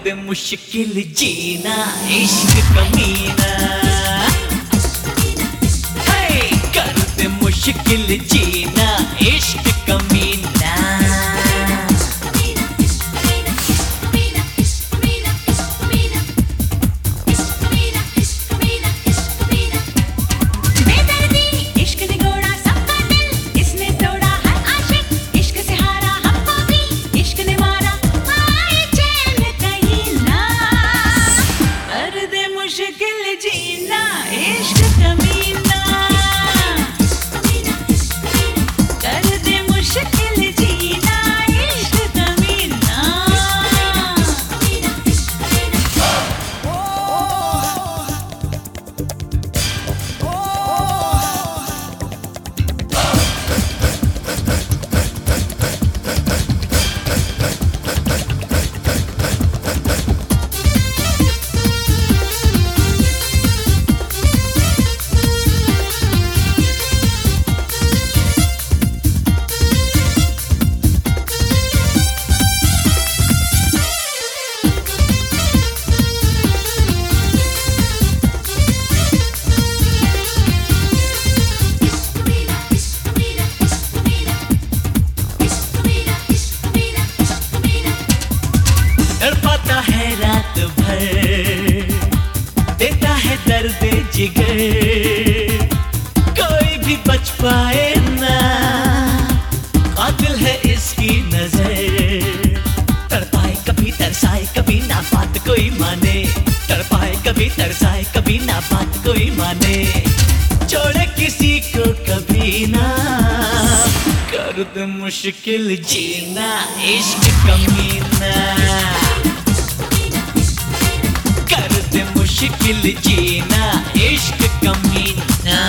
दे मुश्किल जीना इश्क कमीना, कर दे मुश्किल जीना इश्क कमीना। तड़पाता है रात भर, देता है दर्द जिगर, कोई भी बच पाए ना, कातिल है इसकी नजर। तड़पाए कभी तरसाए कभी ना बात कोई माने, तड़पाए कभी तरसाए कभी ना बात कोई माने, छोड़े किसी को कभी ना, कर दे मुश्किल जीना इश्क कमीना, कर दे मुश्किल जीना इश्क कमीना।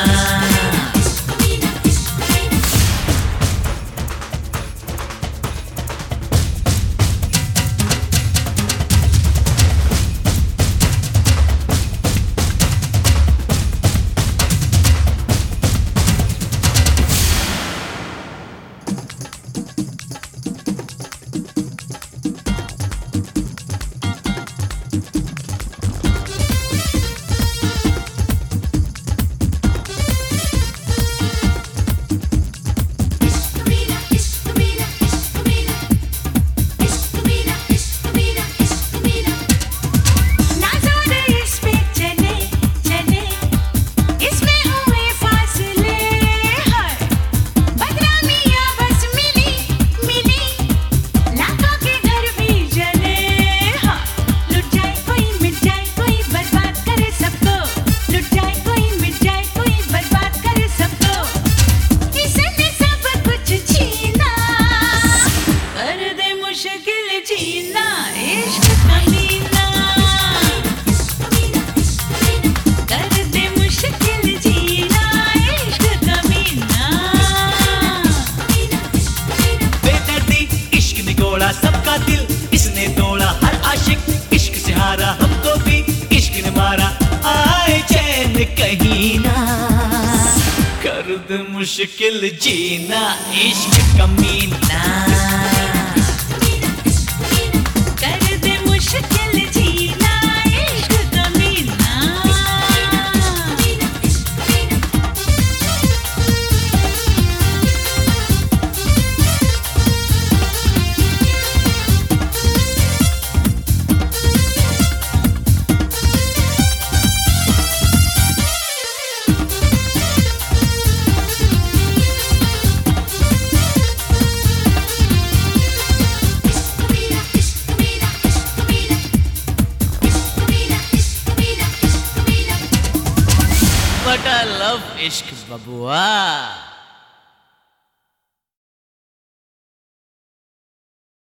सबका दिल इसने तोड़ा, हर आशिक इश्क से हारा, हमको भी इश्क ने मारा, आए चैन कहीं ना, कर दे मुश्किल जीना इश्क कमीना, कर दे मुश्किल जीना इश्क कमीना। But I love Ishq Babua.